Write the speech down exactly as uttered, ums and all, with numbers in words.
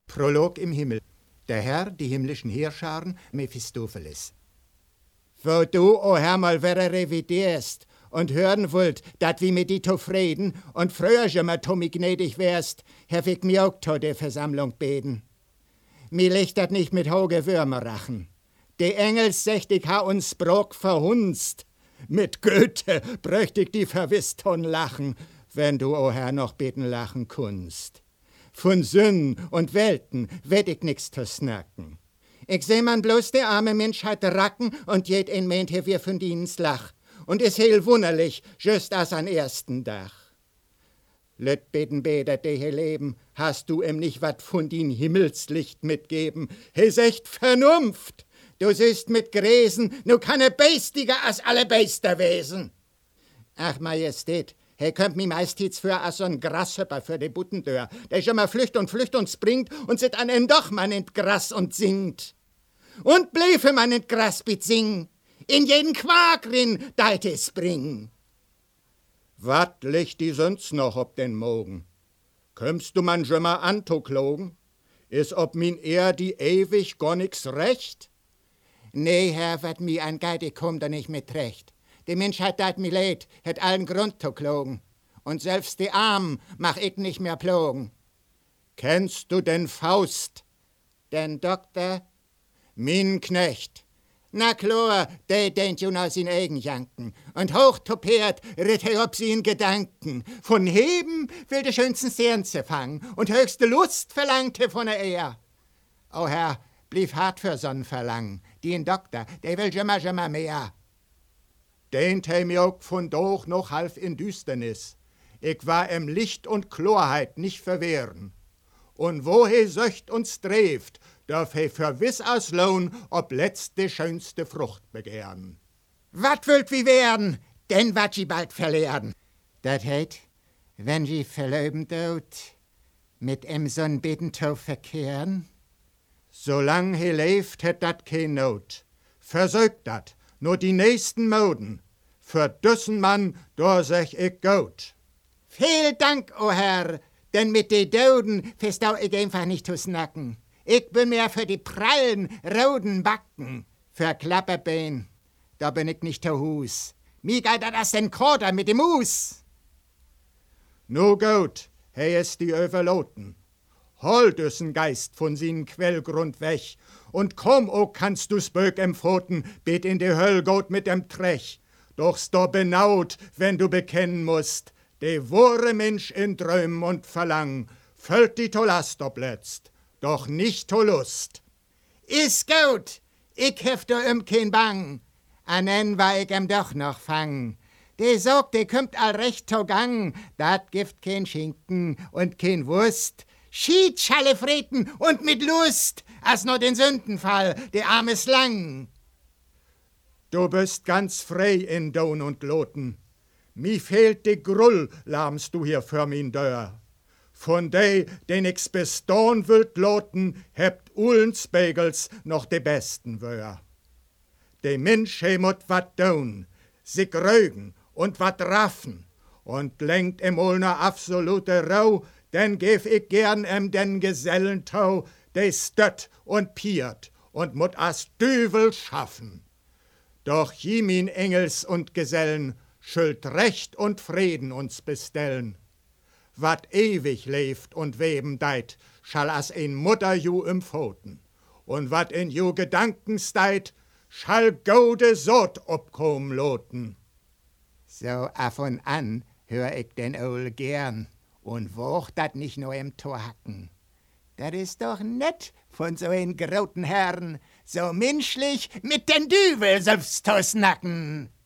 Prolog im Himmel. Der Herr, die himmlischen Heerscharen, Mephistopheles. Wo du, o Herr, mal wäre revidierst und hören wollt, dat wie mit die zufrieden und früher schon mal to mi gnädig wärst, hef ich mi auch to der Versammlung beten. Mi licht dat nicht mit hoge Würmer rachen. Die Engels secht ich ha uns Brock verhunzt. Mit Goethe bräucht ich die verwisst ton lachen, wenn du, o Herr, noch beten lachen kunst. Von Sünden und Welten werd ich nix zu snacken. Ich seh man bloß der arme Menschheit racken und jed ein meint hier wir von dienens lach. Und is heel wunderlich, just as an ersten Dach. Lüt beten beder de hier leben, hast du ihm nicht wat von din Himmelslicht mitgeben. He secht Vernunft, du siehst mit Gräsen, nu kann er beistiger as alle Beister wesen. Ach, Majestät, he könnt mi meistens für as so'n Grashüpper für de Buttendör, der schon mal flücht und flücht und springt und sit an en doch man in Gras und singt. Und bleife man in Gras bit sing, in jeden Quark rin, deit es bring. Wat licht die sonst noch ob den Mogen? Kömmst du man schon mal antoklogen? Is ob min ehr die ewig gar nix recht? Nee, Herr, wat mi an Geide kommt da nicht mit recht. Die Menschheit dat mi leid, het allen Grund zu klogen. Und selbst die Armen mach ich nicht mehr plogen. Kennst du den Faust? Den Doktor? Min Knecht. Na klar, der denkt ju nach sin eigen Janken. Und hochtopiert ritt er ob sie in Gedanken. Von Heben will de schönsten Sernze fangen und höchste Lust verlangte von der Ehr. O Herr, blieb hart für so'n Verlangen. Die in Doktor, der will jemmer, jemmer mehr. Den tem auch von doch noch half in Düsternis. Ich war im Licht und Klarheit nicht verwehren. Und wo he söcht und streeft, darf he verwiss aus Lohn ob letzte schönste Frucht begehren. Wat wollt wie werden, denn wat sie bald verlehren. Dat heit, wenn sie verlöben dort, mit em so'n Bedentow verkehren. Solang he lebt, het dat kein Not. Versögt dat, nur die nächsten Moden. Für düssen Mann, da sech ich gut. Viel Dank, o Herr, denn mit de Doden verstau ich einfach nicht zu snacken. Ich bin mehr für die prallen, roten Backen. Für Klapperbein, da bin ich nicht zu Hus. Mi geht das den Korder mit dem Mus. Nu gut, he ist die Överloten. Hol düssen Geist von sin Quellgrund weg und komm, o kannst du's Böck empfoten, bet in die Höll got mit dem Trech. Doch's do benaut, wenn du bekennen musst, de wahre Mensch in Träumen und Verlangen, füllt die Tolast obletzt, doch nicht to Lust. Is gut, ich hef do um kein Bang, anen war ich em doch noch fang. De sagt, de kümmt all recht to Gang, dat gift kein Schinken und kein Wurst. Schied schalle Freten und mit Lust, as nur den Sündenfall, de arme Slang. Du bist ganz frei in Don und Loten. Mi fehlt de Grull, lahmst du hier für min Dör. Von de, den ich's bis Don willt loten, hebt Ullens Bagels noch de besten Wör. De Mensch he mut wat down, sich rögen und wat raffen, und lenkt im Ulner absolute Rau, denn gef ich gern em den Gesellentau, de stött und piert und mut as Düvel schaffen. Doch jimin Engels und Gesellen schuld Recht und Frieden uns bestellen. Wat ewig lebt und weben deit, schall as ein Mutter ju im Pfoten. Und wat in ju Gedanken steit, schall gode Sod obkom loten. So af und an hör ich den Ohl gern und woch dat nicht nur im Tor hacken. Dat ist doch nett von so ein groten Herrn, so menschlich mit den Düvel selbst zu snacken.